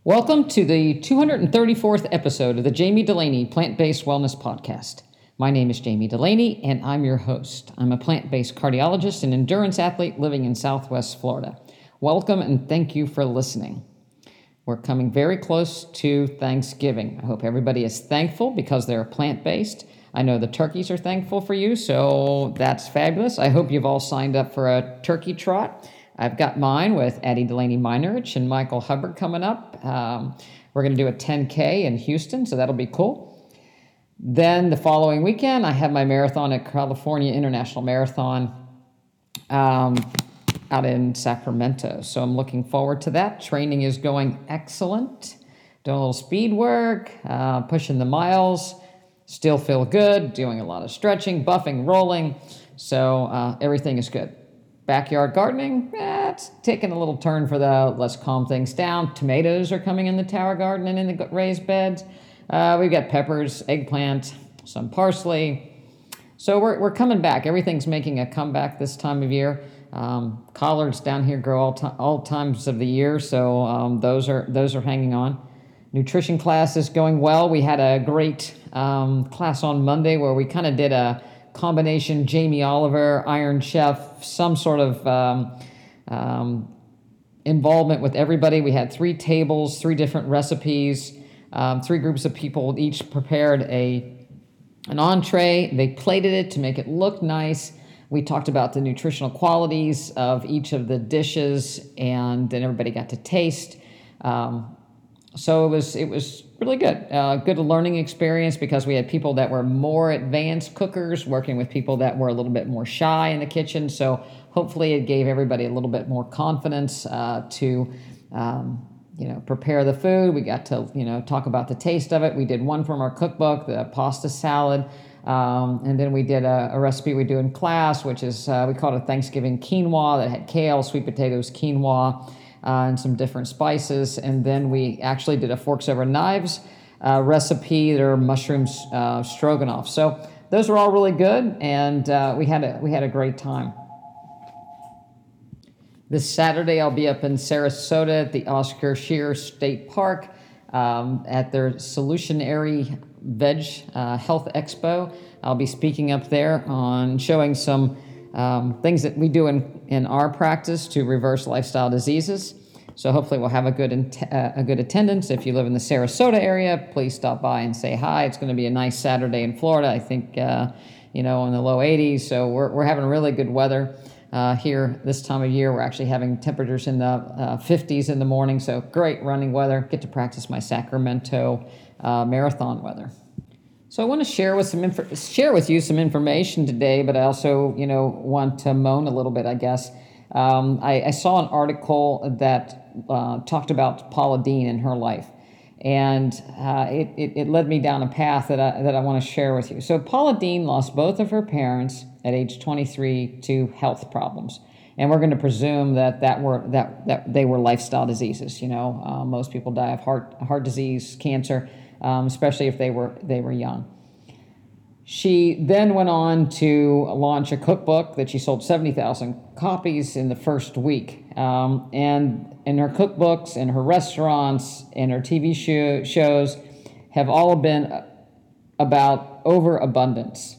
Welcome to the 234th episode of the Jamie Delaney Plant-Based Wellness Podcast. My name is Jamie Delaney, and I'm your host. I'm a plant-based cardiologist and endurance athlete living in Southwest Florida. Welcome, and thank you for listening. We're coming very close to Thanksgiving. I hope everybody is thankful because they're plant-based. I know the turkeys are thankful for you, so that's fabulous. I hope you've all signed up for a turkey trot. I've got mine with Addie Delaney Minerich and Michael Hubbard coming up. We're going to do a 10K in Houston, so that'll be cool. Then the following weekend, I have my marathon at California International Marathon out in Sacramento. So I'm looking forward to that. Training is going excellent. Doing a little speed work, pushing the miles. Still feel good, doing a lot of stretching, buffing, rolling. So everything is good. Backyard gardening, it's taking a little turn for the let's calm things down. Tomatoes are coming in the tower garden and in the raised beds. We've got peppers, eggplant, some parsley. So we're coming back. Everything's making a comeback this time of year. Collards down here grow all times of the year, so those are hanging on. Nutrition class is going well. We had a great class on Monday where we kind of did a combination Jamie Oliver, Iron Chef, some sort of involvement with everybody. We had 3 tables, 3 different recipes, 3 groups of people each prepared an entree. They plated it to make it look nice. We talked about the nutritional qualities of each of the dishes, and then everybody got to taste. So it was really good. Good learning experience because we had people that were more advanced cookers working with people that were a little bit more shy in the kitchen. So hopefully it gave everybody a little bit more confidence to prepare the food. We got to talk about the taste of it. We did one from our cookbook, the pasta salad. And then we did a recipe we do in class, which is we called it Thanksgiving quinoa that had kale, sweet potatoes, quinoa, and some different spices. And then we actually did a forks over knives recipe. They're mushrooms stroganoff. So those were all really good, and we had a great time. This Saturday, I'll be up in Sarasota at the Oscar Scherer State Park at their Solutionary Veg Health Expo. I'll be speaking up there on showing some things that we do in our practice to reverse lifestyle diseases. So hopefully we'll have a good attendance. If you live in the Sarasota area, please stop by and say hi. It's going to be a nice Saturday in Florida. I think in the low 80s. So we're having really good weather here this time of year. We're actually having temperatures in the 50s in the morning. So great running weather. Get to practice my Sacramento marathon weather. So I want to share with you some information today, but I also, want to moan a little bit, I guess. I saw an article that talked about Paula Deen and her life, and it led me down a path that I want to share with you. So Paula Deen lost both of her parents at age 23 to health problems, and we're going to presume that they were lifestyle diseases. Most people die of heart disease, cancer. Especially if they were young. She then went on to launch a cookbook that she sold 70,000 copies in the first week. And in her cookbooks and her restaurants and her TV shows have all been about overabundance.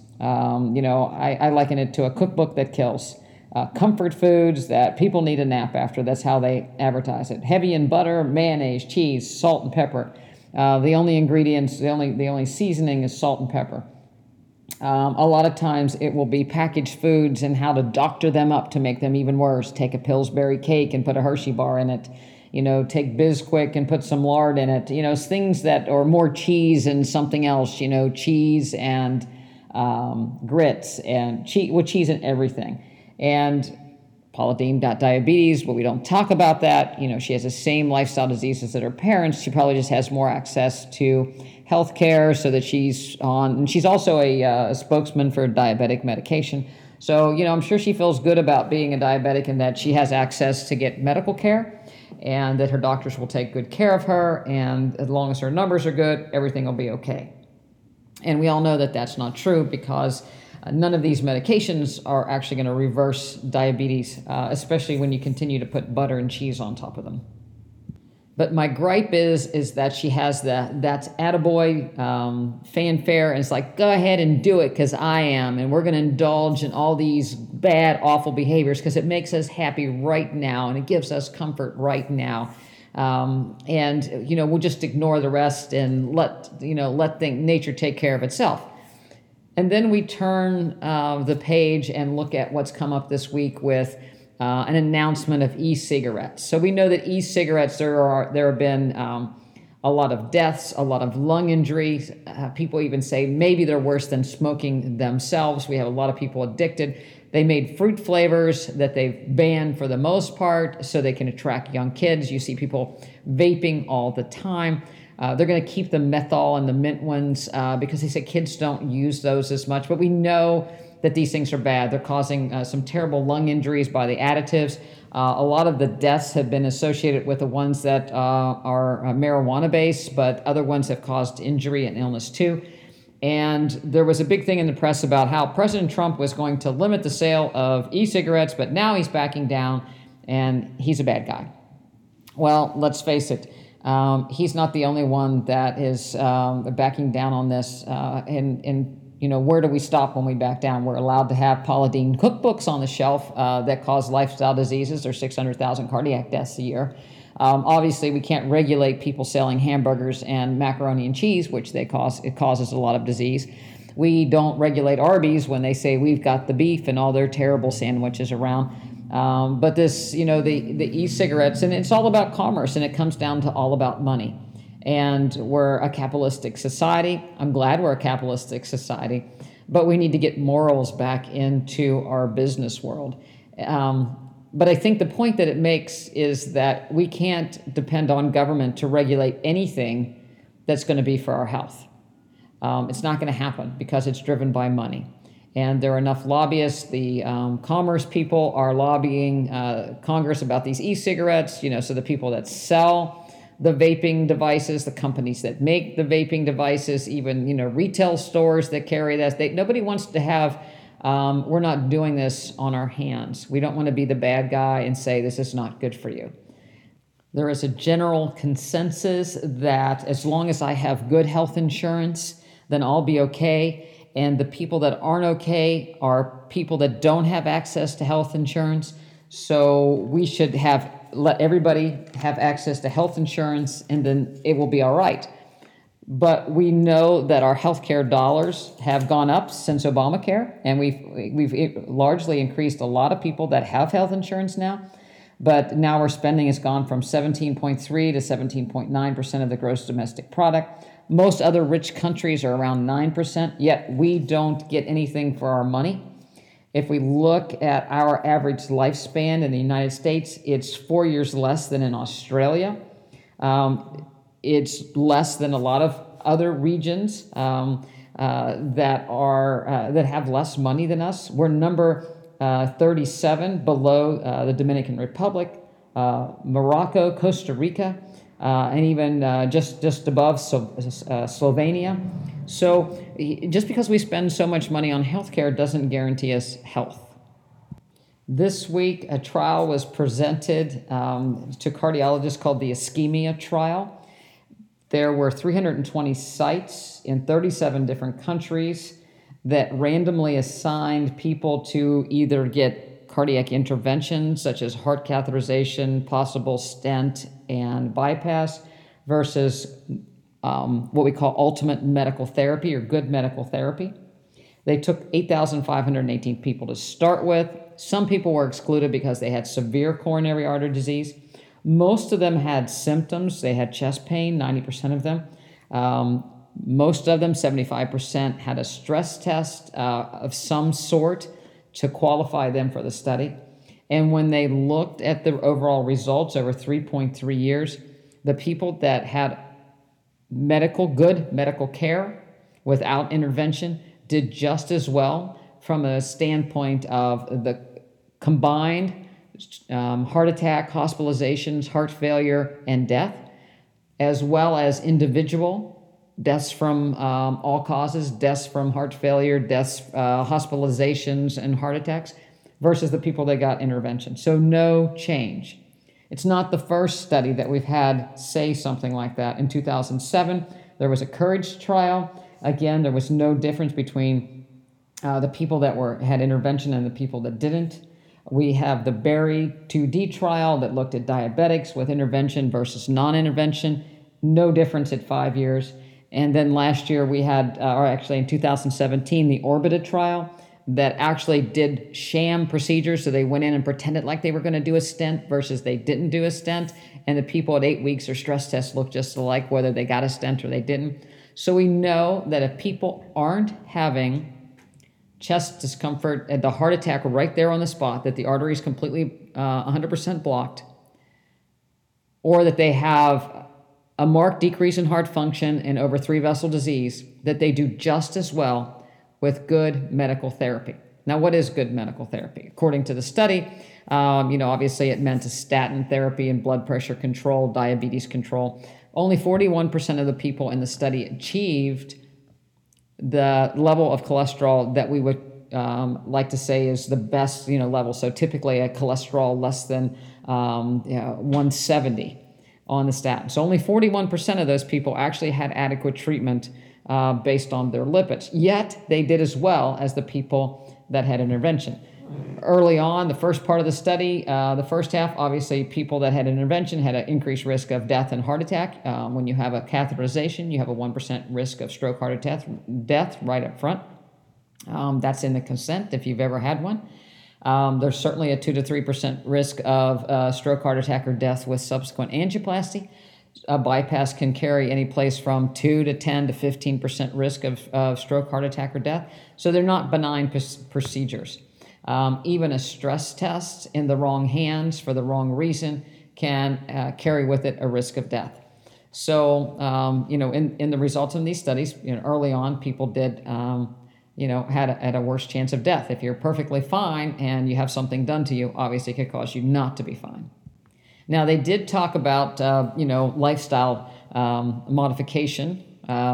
I liken it to a cookbook that kills. Comfort foods that people need a nap after. That's how they advertise it. Heavy in butter, mayonnaise, cheese, salt, and pepper. The only ingredients, the only seasoning is salt and pepper. A lot of times it will be packaged foods and how to doctor them up to make them even worse. Take a Pillsbury cake and put a Hershey bar in it. Take Bisquick and put some lard in it. Things that, or more cheese and something else. Cheese and grits and cheese and everything. And Paula Deen got diabetes, but we don't talk about that. She has the same lifestyle diseases that her parents. She probably just has more access to health care so that she's on. And she's also a spokesman for diabetic medication. So, I'm sure she feels good about being a diabetic and that she has access to get medical care and that her doctors will take good care of her. And as long as her numbers are good, everything will be okay. And we all know that that's not true because none of these medications are actually going to reverse diabetes, especially when you continue to put butter and cheese on top of them. But my gripe is that she has that's attaboy fanfare, and it's like, go ahead and do it because I am, and we're going to indulge in all these bad, awful behaviors because it makes us happy right now and it gives us comfort right now. And we'll just ignore the rest and let nature take care of itself. And then we turn the page and look at what's come up this week with an announcement of e-cigarettes. So we know that e-cigarettes, there have been a lot of deaths, a lot of lung injuries. People even say maybe they're worse than smoking themselves. We have a lot of people addicted. They made fruit flavors that they've banned for the most part so they can attract young kids. You see people vaping all the time. They're going to keep the menthol and the mint ones because they say kids don't use those as much. But we know that these things are bad. They're causing some terrible lung injuries by the additives. A lot of the deaths have been associated with the ones that are marijuana-based, but other ones have caused injury and illness too. And there was a big thing in the press about how President Trump was going to limit the sale of e-cigarettes, but now he's backing down and he's a bad guy. Well, let's face it. He's not the only one that is backing down on this. And where do we stop when we back down? We're allowed to have Paula Deen cookbooks on the shelf that cause lifestyle diseases. There's 600,000 cardiac deaths a year. Obviously, we can't regulate people selling hamburgers and macaroni and cheese, which it causes a lot of disease. We don't regulate Arby's when they say we've got the beef and all their terrible sandwiches around. But this, the e-cigarettes, and it's all about commerce, and it comes down to all about money. And we're a capitalistic society. I'm glad we're a capitalistic society, but we need to get morals back into our business world. But I think the point that it makes is that we can't depend on government to regulate anything that's going to be for our health. It's not going to happen because it's driven by money. And there are enough lobbyists. The commerce people are lobbying Congress about these e-cigarettes, so the people that sell the vaping devices, the companies that make the vaping devices, even, retail stores that carry that. Nobody wants to have, we're not doing this on our hands. We don't want to be the bad guy and say this is not good for you. There is a general consensus that as long as I have good health insurance, then I'll be okay. And the people that aren't okay are people that don't have access to health insurance. So we should let everybody have access to health insurance, and then it will be all right. But we know that our healthcare dollars have gone up since Obamacare, and we've largely increased a lot of people that have health insurance now. But now our spending has gone from 17.3 to 17.9% of the gross domestic product. Most other rich countries are around 9%, yet we don't get anything for our money. If we look at our average lifespan in the United States, it's 4 years less than in Australia. It's less than a lot of other regions that have less money than us. We're number 37 below the Dominican Republic, Morocco, Costa Rica, and even just above Slovenia. So just because we spend so much money on healthcare doesn't guarantee us health. This week, a trial was presented to cardiologists called the ischemia trial. There were 320 sites in 37 different countries that randomly assigned people to either get cardiac intervention, such as heart catheterization, possible stent, and bypass, versus what we call ultimate medical therapy or good medical therapy. They took 8,518 people to start with. Some people were excluded because they had severe coronary artery disease. Most of them had symptoms. They had chest pain, 90% of them. Most of them, 75%, had a stress test of some sort to qualify them for the study. And when they looked at the overall results over 3.3 years, the people that had good medical care without intervention did just as well from a standpoint of the combined heart attack, hospitalizations, heart failure, and death, as well as individual deaths from all causes, deaths from heart failure, deaths, hospitalizations, and heart attacks, versus the people that got intervention. So no change. It's not the first study that we've had say something like that. In 2007, there was a COURAGE trial. Again, there was no difference between the people that had intervention and the people that didn't. We have the Berry 2D trial that looked at diabetics with intervention versus non-intervention. No difference at 5 years. And then last year we had, or actually in 2017, the Orbita trial that actually did sham procedures. So they went in and pretended like they were going to do a stent versus they didn't do a stent. And the people at 8 weeks or stress tests looked just alike, whether they got a stent or they didn't. So we know that if people aren't having chest discomfort at the heart attack right there on the spot, that the artery is completely 100% blocked, or that they have a marked decrease in heart function and over 3 vessel disease, that they do just as well with good medical therapy. Now, what is good medical therapy? According to the study, obviously it meant a statin therapy and blood pressure control, diabetes control. Only 41% of the people in the study achieved the level of cholesterol that we would like to say is the best level. So typically a cholesterol less than 170 on the statin. So only 41% of those people actually had adequate treatment based on their lipids. Yet they did as well as the people that had intervention. Early on, the first part of the study, the first half, obviously people that had intervention had an increased risk of death and heart attack. When you have a catheterization, you have a 1% risk of stroke, heart attack, death right up front. That's in the consent if you've ever had one. There's certainly a 2 to 3% risk of stroke, heart attack, or death with subsequent angioplasty. A bypass can carry any place from 2 to 10 to 15% risk of stroke, heart attack, or death. So they're not benign procedures. Even a stress test in the wrong hands for the wrong reason can carry with it a risk of death. So, in the results of these studies, early on, people did, had a worse chance of death. If you're perfectly fine and you have something done to you, obviously it could cause you not to be fine. Now, they did talk about, lifestyle modification,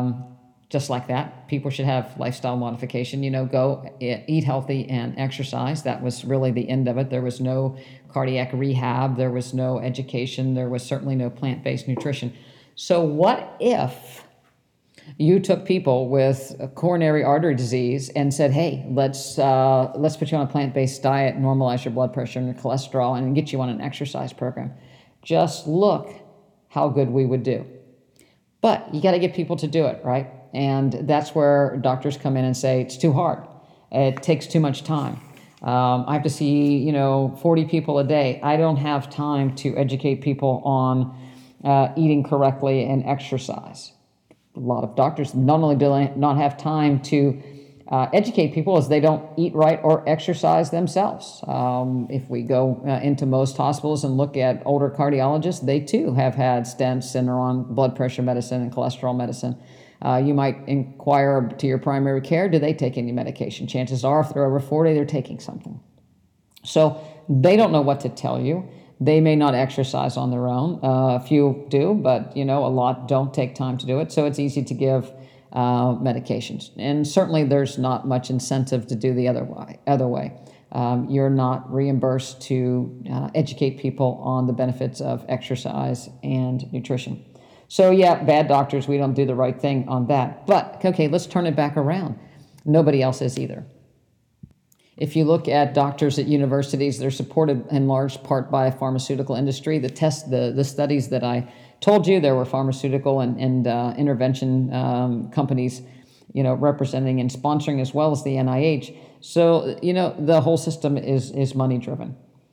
just like that. People should have lifestyle modification, go eat healthy and exercise. That was really the end of it. There was no cardiac rehab. There was no education. There was certainly no plant-based nutrition. So what if you took people with coronary artery disease and said, hey, let's put you on a plant-based diet, normalize your blood pressure and your cholesterol, and get you on an exercise program? Just look how good we would do. But you got to get people to do it, right? And that's where doctors come in and say, it's too hard. It takes too much time. I have to see, 40 people a day. I don't have time to educate people on eating correctly and exercise. A lot of doctors not only do they not have time to educate people as they don't eat right or exercise themselves. If we go into most hospitals and look at older cardiologists, they too have had stents and are on blood pressure medicine and cholesterol medicine. You might inquire to your primary care, do they take any medication? Chances are, if they're over 40, they're taking something. So they don't know what to tell you. They may not exercise on their own. A few do, but a lot don't take time to do it. So it's easy to give medications. And certainly there's not much incentive to do the other way. You're not reimbursed to educate people on the benefits of exercise and nutrition. So yeah, bad doctors, we don't do the right thing on that. But okay, let's turn it back around. Nobody else is either. If you look at doctors at universities, they're supported in large part by a pharmaceutical industry. The studies that I told you, there were pharmaceutical and intervention companies, representing and sponsoring, as well as the NIH. So, the whole system is money driven.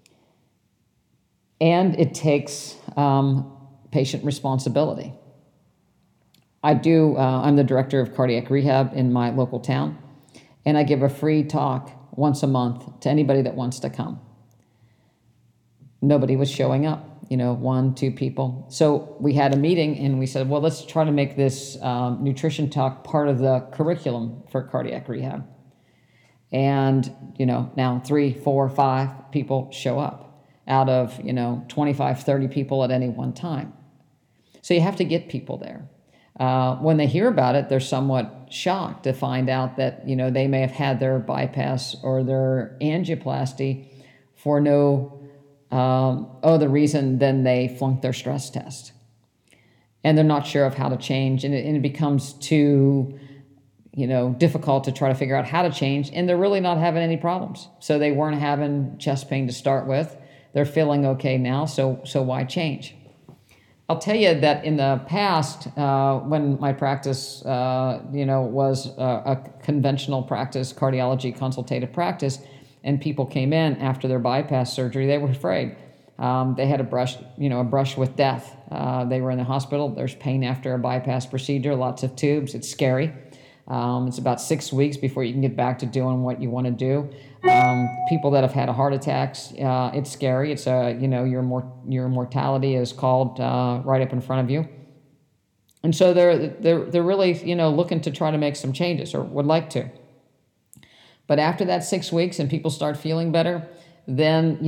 And it takes patient responsibility. I'm the director of cardiac rehab in my local town, and I give a free talk once a month to anybody that wants to come. Nobody was showing up, 1, 2 people. So we had a meeting and we said, well, let's try to make this nutrition talk part of the curriculum for cardiac rehab. And, now 3, 4, 5 people show up out of, 25, 30 people at any one time. So you have to get people there. When they hear about it, they're somewhat shocked to find out that, they may have had their bypass or their angioplasty for no the reason, then they flunked their stress test. And they're not sure of how to change, and it becomes too, difficult to try to figure out how to change, and they're really not having any problems. So they weren't having chest pain to start with. They're feeling okay now, so why change? I'll tell you that in the past, when my practice, was a conventional practice, cardiology consultative practice, and people came in after their bypass surgery, they were afraid. They had a brush with death. They were in the hospital. There's pain after a bypass procedure, lots of tubes. It's scary. It's about 6 weeks before you can get back to doing what you want to do. People that have had heart attacks, it's scary. It's your mortality is called right up in front of you, and so they're really looking to try to make some changes, or would like to. But after that 6 weeks and people start feeling better, then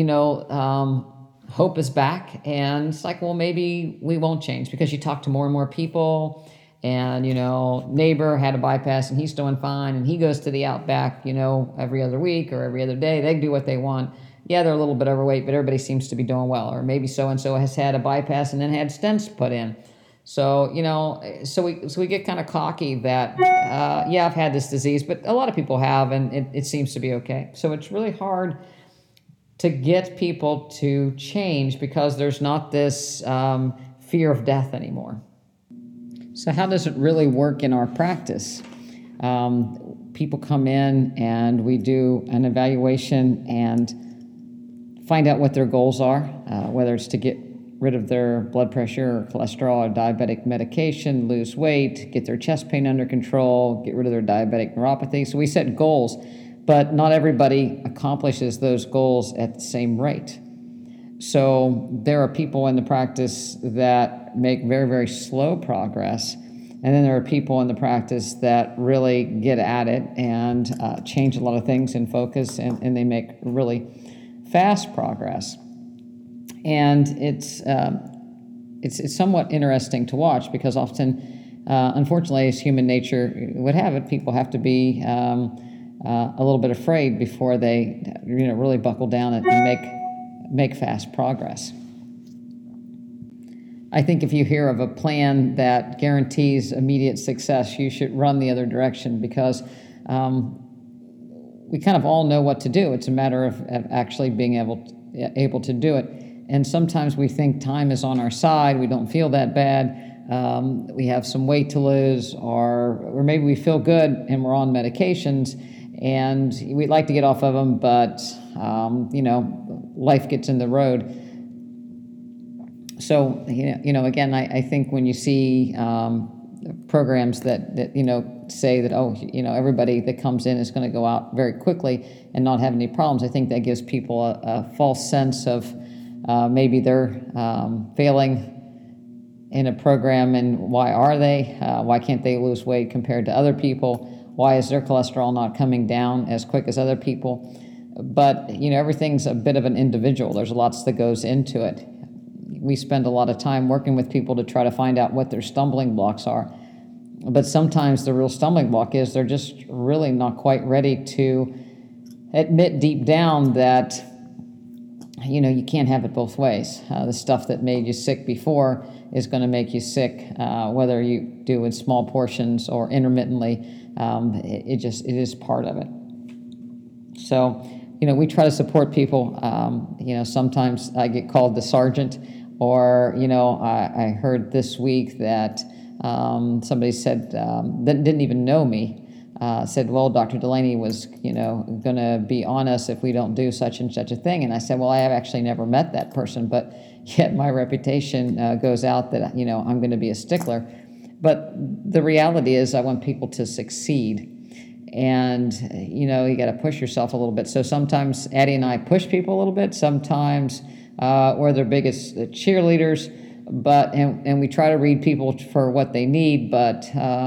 hope is back, and it's like, well, maybe we won't change, because you talk to more and more people. And, neighbor had a bypass and he's doing fine, and he goes to the Outback, every other week or every other day. They do what they want. Yeah, they're a little bit overweight, but everybody seems to be doing well. Or maybe so-and-so has had a bypass and then had stents put in. So, so we get kind of cocky that, I've had this disease, but a lot of people have, and it seems to be okay. So it's really hard to get people to change, because there's not this fear of death anymore. So how does it really work in our practice? People come in and we do an evaluation and find out what their goals are, whether it's to get rid of their blood pressure or cholesterol or diabetic medication, lose weight, get their chest pain under control, get rid of their diabetic neuropathy. So we set goals, but not everybody accomplishes those goals at the same rate. So there are people in the practice that make very, very slow progress, and then there are people in the practice that really get at it and change a lot of things and focus, and they make really fast progress. And it's somewhat interesting to watch, because often, unfortunately, as human nature would have it, people have to be a little bit afraid before they really buckle down and make fast progress. I think if you hear of a plan that guarantees immediate success, you should run the other direction, because we kind of all know what to do. It's a matter of actually being able to do it. And sometimes we think time is on our side. We don't feel that bad. We have some weight to lose, or maybe we feel good and we're on medications and we'd like to get off of them, but life gets in the road. So, again, I think when you see programs that say that, everybody that comes in is going to go out very quickly and not have any problems, I think that gives people a false sense of maybe they're failing in a program, and why are they? Why can't they lose weight compared to other people? Why is their cholesterol not coming down as quick as other people? But, everything's a bit of an individual. There's lots that goes into it. We spend a lot of time working with people to try to find out what their stumbling blocks are. But sometimes the real stumbling block is they're just really not quite ready to admit deep down that, you can't have it both ways. The stuff that made you sick before is going to make you sick, whether you do in small portions or intermittently. It is part of it. So, we try to support people. Sometimes I get called the sergeant, or, I heard this week that somebody said, that didn't even know me, said, well, Dr. Delaney was, going to be on us if we don't do such and such a thing. And I said, well, I have actually never met that person, but yet my reputation goes out that, I'm going to be a stickler. But the reality is I want people to succeed. And, you got to push yourself a little bit. So sometimes Addie and I push people a little bit. Sometimes we're their biggest cheerleaders. And we try to read people for what they need. But,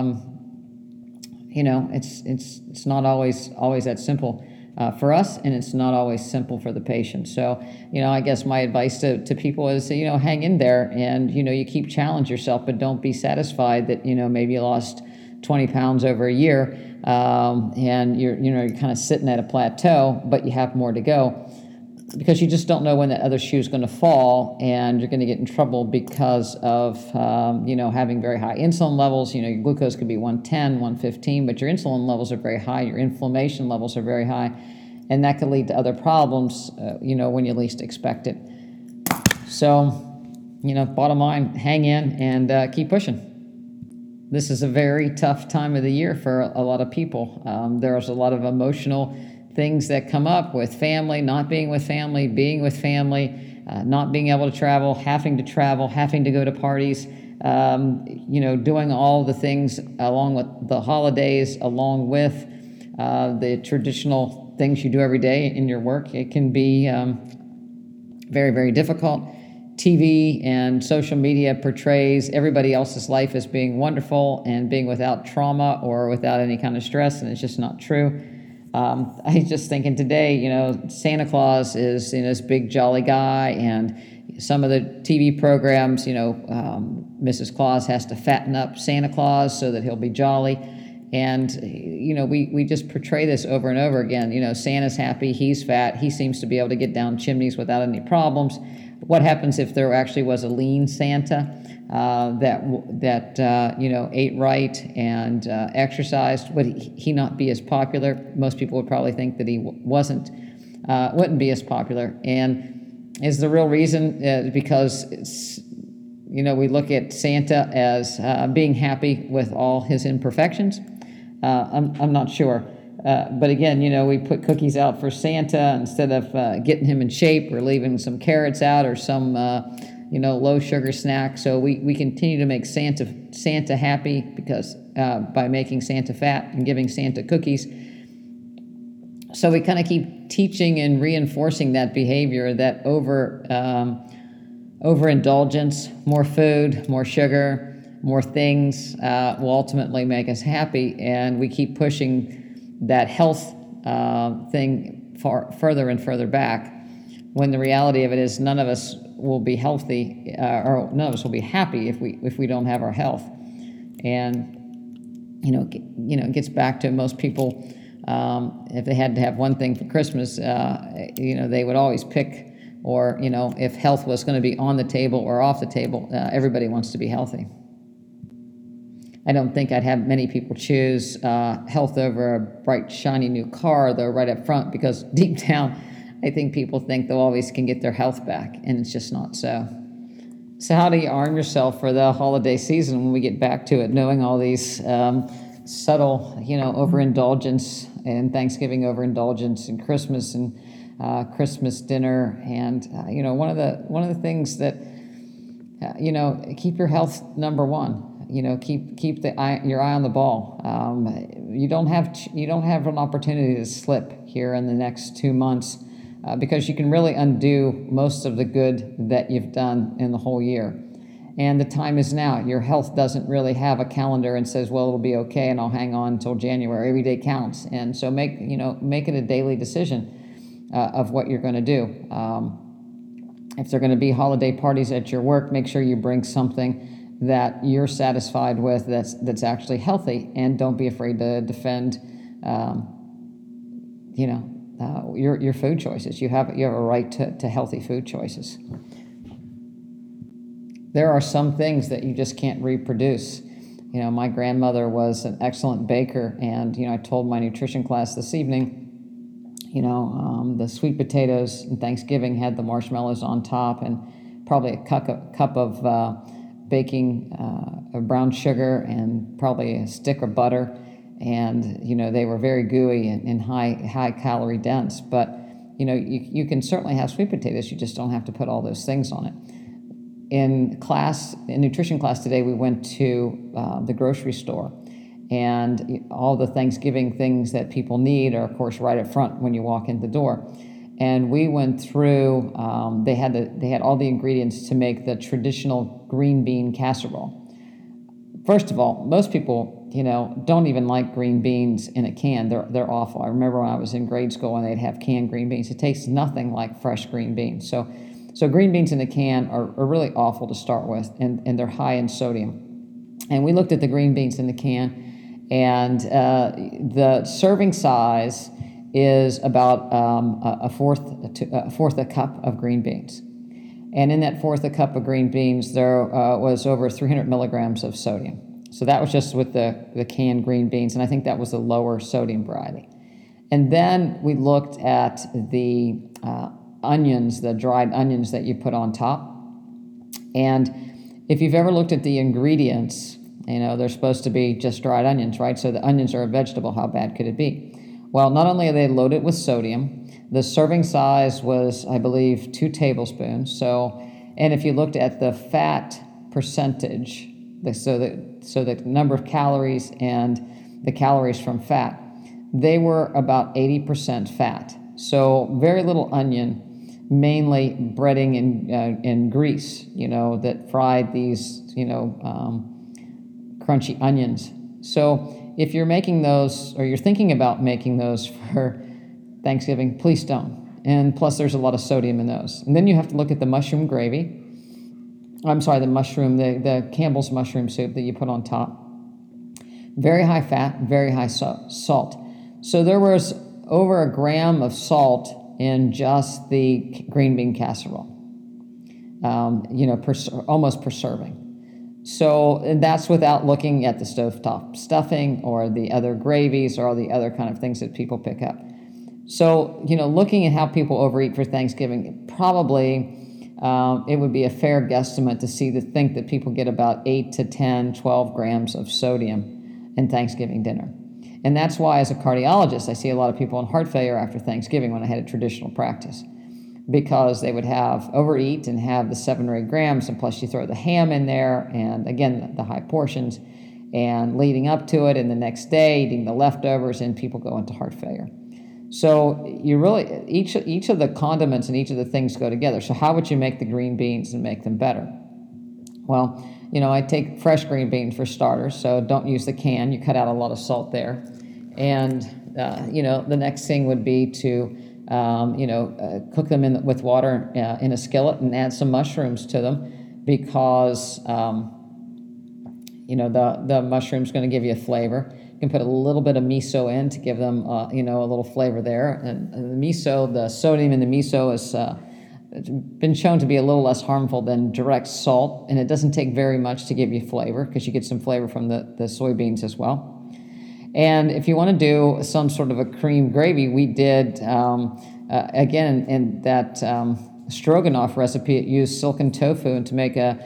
it's not always that simple for us, and it's not always simple for the patient. So, I guess my advice to people is, hang in there, and, you keep challenge yourself, but don't be satisfied that, maybe you lost 20 pounds over a year, and you're kind of sitting at a plateau, but you have more to go. because you just don't know when that other shoe is going to fall, and you're going to get in trouble because of having very high insulin levels. Your glucose could be 110, 115, but your insulin levels are very high, your inflammation levels are very high, and that could lead to other problems when you least expect it. So bottom line, hang in and keep pushing. This is a very tough time of the year for a lot of people. There's a lot of emotional things that come up with family, not being with family, being with family, not being able to travel, having to go to parties, doing all the things along with the holidays, along with the traditional things you do every day in your work. It can be very, very difficult. TV and social media portrays everybody else's life as being wonderful and being without trauma or without any kind of stress, and it's just not true. I was just thinking today, Santa Claus is this big jolly guy, and some of the TV programs, Mrs. Claus has to fatten up Santa Claus so that he'll be jolly. And, we just portray this over and over again. Santa's happy, he's fat, he seems to be able to get down chimneys without any problems. What happens if there actually was a lean Santa that ate right and exercised? Would he not be as popular? Most people would probably think that he wouldn't be as popular. And is the real reason because we look at Santa as being happy with all his imperfections? I'm not sure. But again, we put cookies out for Santa instead of getting him in shape or leaving some carrots out or some, low sugar snack. So we continue to make Santa happy because by making Santa fat and giving Santa cookies. So we kind of keep teaching and reinforcing that behavior, that overindulgence, more food, more sugar, more things will ultimately make us happy, and we keep pushing that health thing further and further back, when the reality of it is none of us will be healthy or none of us will be happy if we don't have our health. And it gets back to most people, if they had to have one thing for Christmas, they would always pick, or if health was going to be on the table or off the table, everybody wants to be healthy. I don't think I'd have many people choose health over a bright, shiny new car, though, right up front, because deep down, I think people think they always can get their health back, and it's just not so. So how do you arm yourself for the holiday season when we get back to it, knowing all these subtle, overindulgence and Thanksgiving overindulgence and Christmas and Christmas dinner, and one of the things that keep your health number one. Keep your eye on the ball. You don't have an opportunity to slip here in the next 2 months because you can really undo most of the good that you've done in the whole year. And the time is now. Your health doesn't really have a calendar and says, well, it'll be okay and I'll hang on until January. Every day counts. And so make it a daily decision of what you're going to do. If there are going to be holiday parties at your work, make sure you bring something that you're satisfied with, that's actually healthy, and don't be afraid to defend, your food choices. You have a right to healthy food choices. There are some things that you just can't reproduce. My grandmother was an excellent baker, and I told my nutrition class this evening, the sweet potatoes in Thanksgiving had the marshmallows on top, and probably a cup of baking brown sugar and probably a stick of butter, and they were very gooey and high calorie dense. But you can certainly have sweet potatoes. You just don't have to put all those things on it. In nutrition class today, we went to the grocery store, and all the Thanksgiving things that people need are, of course, right up front when you walk in the door. And we went through, they had all the ingredients to make the traditional green bean casserole. First of all, most people, don't even like green beans in a can. They're awful. I remember when I was in grade school and they'd have canned green beans. It tastes nothing like fresh green beans. So green beans in a can are really awful to start with, and they're high in sodium. And we looked at the green beans in the can, and the serving size is about a fourth a cup of green beans. And in that fourth a cup of green beans, there was over 300 milligrams of sodium. So that was just with the canned green beans, and I think that was the lower sodium variety. And then we looked at the onions, the dried onions that you put on top. And if you've ever looked at the ingredients, they're supposed to be just dried onions, right? So the onions are a vegetable. How bad could it be? Well, not only are they loaded with sodium, the serving size was, I believe, 2 tablespoons. So, and if you looked at the fat percentage, so the number of calories and the calories from fat, they were about 80% fat. So very little onion, mainly breading and grease, that fried these, crunchy onions. So if you're making those, or you're thinking about making those for Thanksgiving, please don't. And plus, there's a lot of sodium in those. And then you have to look at the mushroom gravy. I'm sorry, the Campbell's mushroom soup that you put on top. Very high fat, very high salt. So there was over 1 gram of salt in just the green bean casserole, almost per serving. So, and that's without looking at the stovetop stuffing or the other gravies or all the other kind of things that people pick up. So, looking at how people overeat for Thanksgiving, probably it would be a fair guesstimate to think that people get about 8 to 10, 12 grams of sodium in Thanksgiving dinner. And that's why, as a cardiologist, I see a lot of people in heart failure after Thanksgiving when I had a traditional practice, because they would overeat and have the 7 or 8 grams, and plus you throw the ham in there, and again, the high portions, and leading up to it, and the next day eating the leftovers, and people go into heart failure. So you really, each of the condiments and each of the things go together. So how would you make the green beans and make them better? Well, I take fresh green beans for starters, so don't use the can. You cut out a lot of salt there. And, the next thing would be to cook them with water in a skillet and add some mushrooms to them, because the mushroom's going to give you a flavor. You can put a little bit of miso in to give them a little flavor there. And the miso, the sodium in the miso is it's been shown to be a little less harmful than direct salt, and it doesn't take very much to give you flavor, because you get some flavor from the soybeans as well. And if you want to do some sort of a cream gravy, we did, again, in that stroganoff recipe, it used silken tofu to make a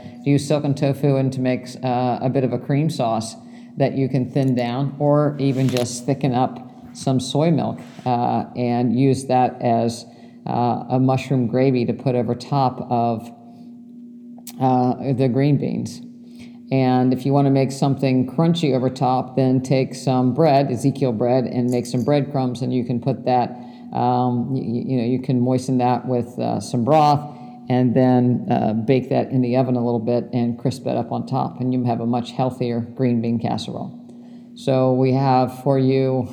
bit of a cream sauce that you can thin down, or even just thicken up some soy milk and use that as a mushroom gravy to put over top of the green beans. And if you want to make something crunchy over top, then take some bread, Ezekiel bread, and make some breadcrumbs, and you can put that, you can moisten that with some broth, and then bake that in the oven a little bit and crisp it up on top, and you have a much healthier green bean casserole. So we have for you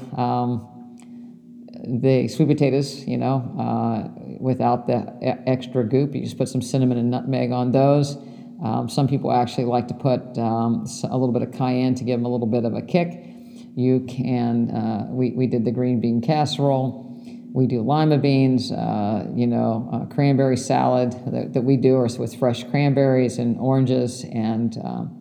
the sweet potatoes, without the extra goop. You just put some cinnamon and nutmeg on those. Some people actually like to put a little bit of cayenne to give them a little bit of a kick. You can, we did the green bean casserole. We do lima beans, cranberry salad that we do is with fresh cranberries and oranges and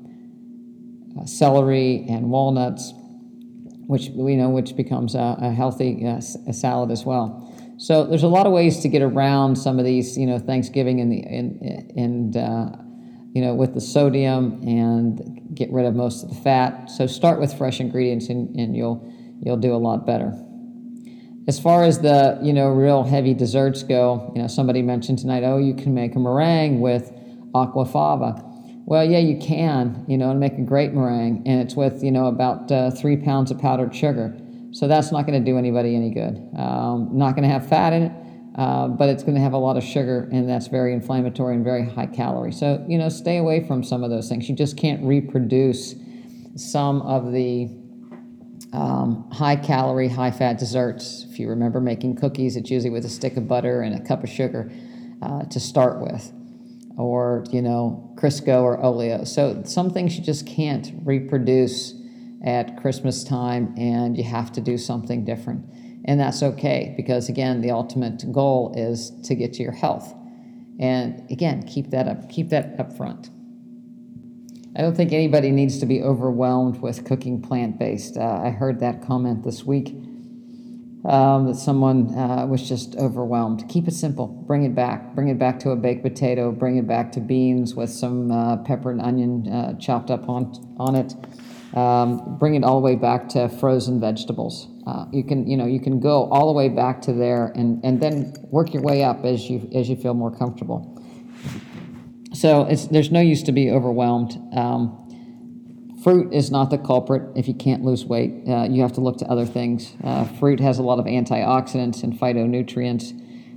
celery and walnuts, which becomes a healthy a salad as well. So there's a lot of ways to get around some of these, Thanksgiving and with the sodium, and get rid of most of the fat. So start with fresh ingredients, and you'll do a lot better. As far as the real heavy desserts go, somebody mentioned tonight, you can make a meringue with aquafaba. Well, yeah, you can, and make a great meringue, and it's with about 3 pounds of powdered sugar. So that's not going to do anybody any good. Not going to have fat in it, but it's going to have a lot of sugar, and that's very inflammatory and very high calorie. So, stay away from some of those things. You just can't reproduce some of the high calorie, high fat desserts. If you remember making cookies, it's usually with a stick of butter and a cup of sugar to start with, or, Crisco or Oleo. So some things you just can't reproduce at Christmas time, and you have to do something different. And that's okay, because again, the ultimate goal is to get to your health. And again, keep that up front. I don't think anybody needs to be overwhelmed with cooking plant-based. I heard that comment this week, that someone was just overwhelmed. Keep it simple. Bring it back to a baked potato. Bring it back to beans with some pepper and onion chopped up on it. Bring it all the way back to frozen vegetables. You can go all the way back to there, and then work your way up as you feel more comfortable. So there's no use to be overwhelmed. Fruit is not the culprit if you can't lose weight. You have to look to other things. Fruit has a lot of antioxidants and phytonutrients.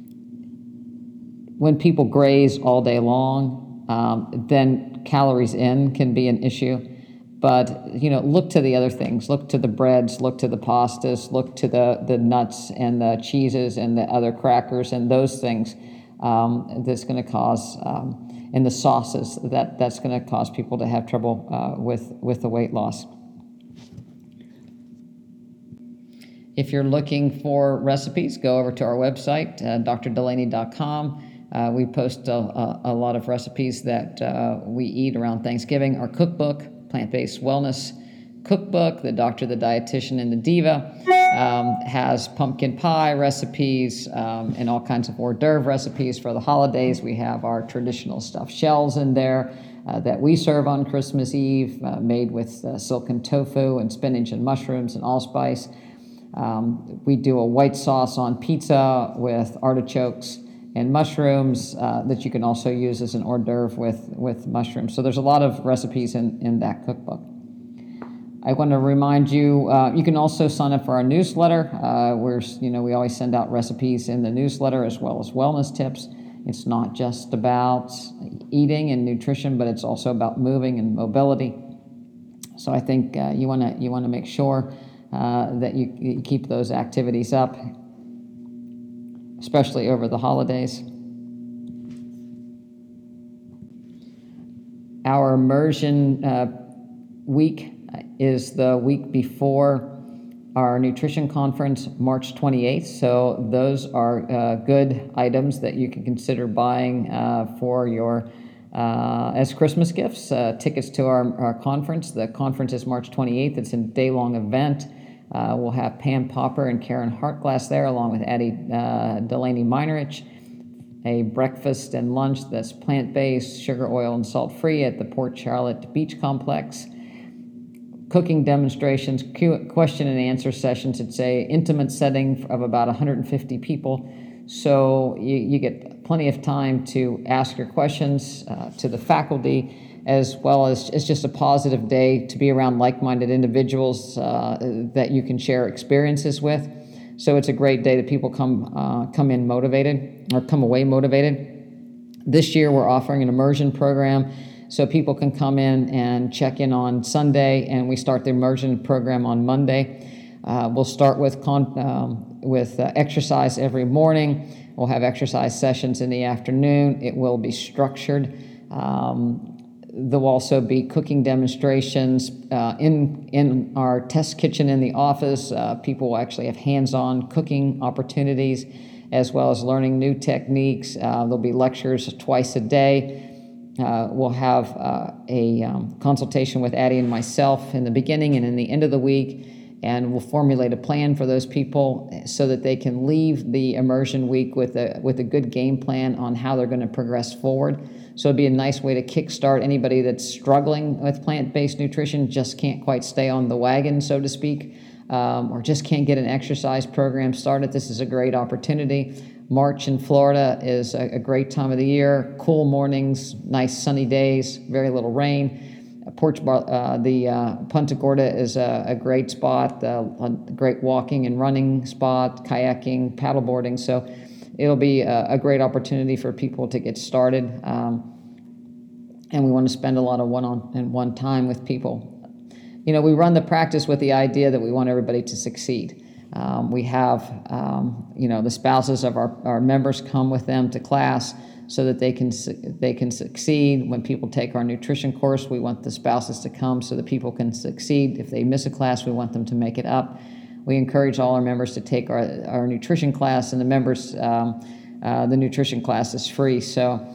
When people graze all day long, then calories in can be an issue. But look to the other things. Look to the breads. Look to the pastas. Look to the nuts and the cheeses and the other crackers and those things. That's going to cause, and the sauces, that's going to cause people to have trouble with the weight loss. If you're looking for recipes, go over to our website, drdelaney.com. We post a lot of recipes that we eat around Thanksgiving. Our cookbook, Plant-Based Wellness Cookbook, The Doctor, the Dietitian, and the Diva, has pumpkin pie recipes and all kinds of hors d'oeuvre recipes for the holidays. We have our traditional stuffed shells in there that we serve on Christmas Eve, made with silken tofu and spinach and mushrooms and allspice. We do a white sauce on pizza with artichokes and mushrooms that you can also use as an hors d'oeuvre with mushrooms. So there's a lot of recipes in that cookbook. I want to remind you, you can also sign up for our newsletter. We always send out recipes in the newsletter as well as wellness tips. It's not just about eating and nutrition, but it's also about moving and mobility. So I think you want to make sure that you keep those activities up, especially over the holidays. Our immersion week is the week before our nutrition conference, March 28th. So those are good items that you can consider buying for your as Christmas gifts. Tickets to our conference. The conference is March 28th. It's a day-long event. We'll have Pam Popper and Karen Hartglass there, along with Addie Delaney Meinerich. A breakfast and lunch that's plant-based, sugar, oil, and salt-free at the Port Charlotte Beach Complex. Cooking demonstrations, question and answer sessions. It's a intimate setting of about 150 people. So you get plenty of time to ask your questions to the faculty, as well as it's just a positive day to be around like-minded individuals that you can share experiences with. So it's a great day that people come in motivated or come away motivated. This year we're offering an immersion program, so people can come in and check in on Sunday, and we start the immersion program on Monday. We'll start with exercise every morning. We'll have exercise sessions in the afternoon. It will be structured. There'll also be cooking demonstrations in our test kitchen in the office. People will actually have hands-on cooking opportunities, as well as learning new techniques. There'll be lectures twice a day. We'll have a consultation with Addie and myself in the beginning and in the end of the week, and we'll formulate a plan for those people so that they can leave the immersion week with a good game plan on how they're going to progress forward. So it'd be a nice way to kickstart anybody that's struggling with plant-based nutrition, just can't quite stay on the wagon, so to speak, or just can't get an exercise program started. This is a great opportunity. March in Florida is a great time of the year. Cool mornings, nice sunny days, very little rain. Punta Gorda is a great spot, a great walking and running spot, kayaking, paddleboarding. So it'll be a great opportunity for people to get started. And we want to spend a lot of one-on-one time with people. We run the practice with the idea that we want everybody to succeed. We have, the spouses of our members come with them to class so that they can succeed. When people take our nutrition course, we want the spouses to come so that people can succeed. If they miss a class, we want them to make it up. we encourage all our members to take our nutrition class, and the members, the nutrition class is free. So,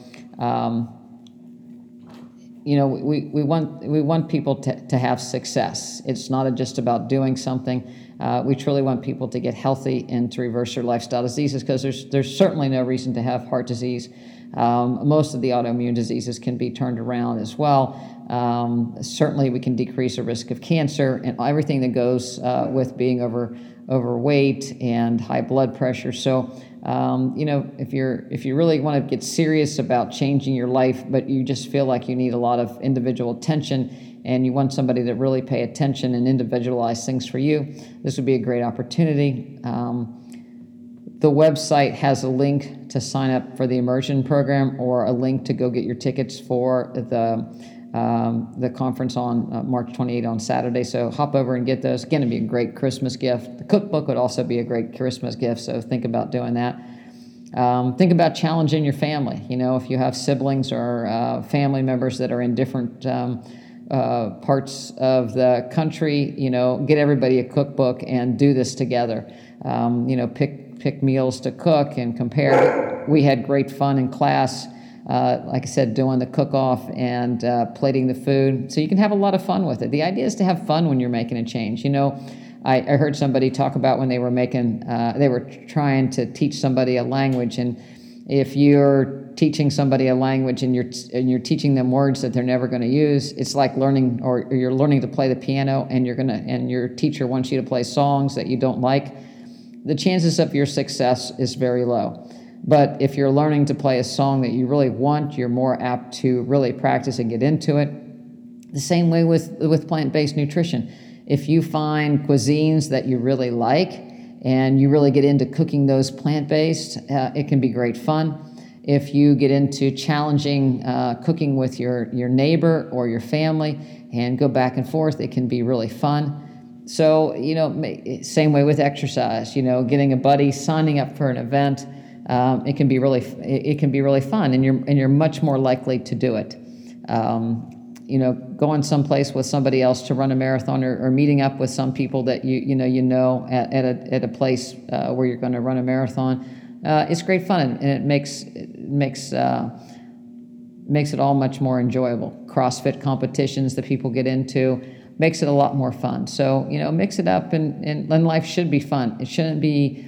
we want people to have success. It's not just about doing something. We truly want people to get healthy and to reverse their lifestyle diseases, because there's certainly no reason to have heart disease. Most of the autoimmune diseases can be turned around as well. Certainly we can decrease the risk of cancer and everything that goes with being overweight and high blood pressure. So, if you really want to get serious about changing your life, but you just feel like you need a lot of individual attention and you want somebody to really pay attention and individualize things for you, this would be a great opportunity. The website has a link to sign up for the immersion program, or a link to go get your tickets for the conference on March 28 on Saturday. So hop over and get those. Again, it'd be a great Christmas gift. The cookbook would also be a great Christmas gift, so think about doing that. Think about challenging your family. If you have siblings or family members that are in different parts of the country, get everybody a cookbook and do this together. Pick meals to cook and compare. We had great fun in class. Like I said, doing the cook-off and plating the food. So you can have a lot of fun with it. The idea is to have fun when you're making a change. I heard somebody talk about when they were trying to teach somebody a language, and if you're teaching somebody a language and you're teaching them words that they're never going to use, it's like learning, or you're learning to play the piano and your teacher wants you to play songs that you don't like. The chances of your success is very low. But if you're learning to play a song that you really want, you're more apt to really practice and get into it. The same way with plant-based nutrition. If you find cuisines that you really like and you really get into cooking those plant-based, it can be great fun. If you get into challenging cooking with your neighbor or your family and go back and forth, it can be really fun. So, same way with exercise, getting a buddy, signing up for an event, it can be really fun, and you're much more likely to do it. Going someplace with somebody else to run a marathon, or meeting up with some people that at a place where you're going to run a marathon, it's great fun, and it makes it all much more enjoyable. CrossFit competitions that people get into makes it a lot more fun. So, mix it up, and life should be fun. It shouldn't be,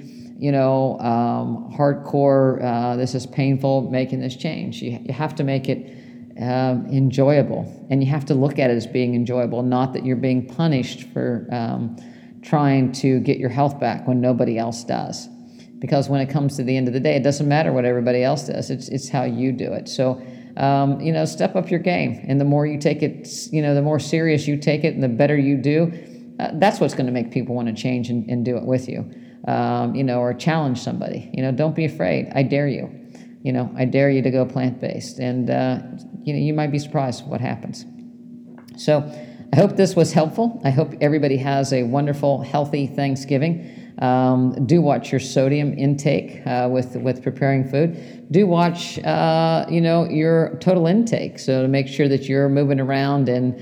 hardcore, this is painful, making this change. You have to make it enjoyable, and you have to look at it as being enjoyable, not that you're being punished for trying to get your health back when nobody else does. Because when it comes to the end of the day, it doesn't matter what everybody else does. It's how you do it. So, step up your game. And the more you take it, the more serious you take it and the better you do, that's what's going to make people want to change and do it with you, or challenge somebody. Don't be afraid. I dare you. I dare you to go plant-based. And, you might be surprised what happens. So I hope this was helpful. I hope everybody has a wonderful, healthy Thanksgiving. Do watch your sodium intake with preparing food. Do watch, your total intake. So to make sure that you're moving around and,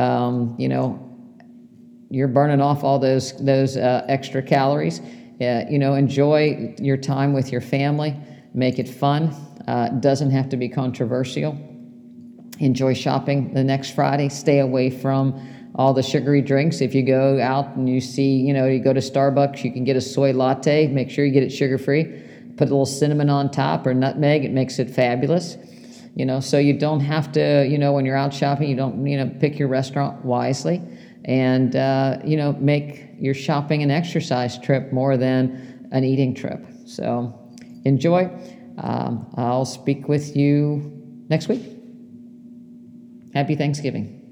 you're burning off all those extra calories. Enjoy your time with your family. Make it fun. It doesn't have to be controversial. Enjoy shopping the next Friday. Stay away from all the sugary drinks. If you go out and you see, you go to Starbucks, you can get a soy latte. Make sure you get it sugar-free. Put a little cinnamon on top or nutmeg. It makes it fabulous. So you don't have to, when you're out shopping, you don't, pick your restaurant wisely. And, make your shopping and exercise trip more than an eating trip. So enjoy. I'll speak with you next week. Happy Thanksgiving.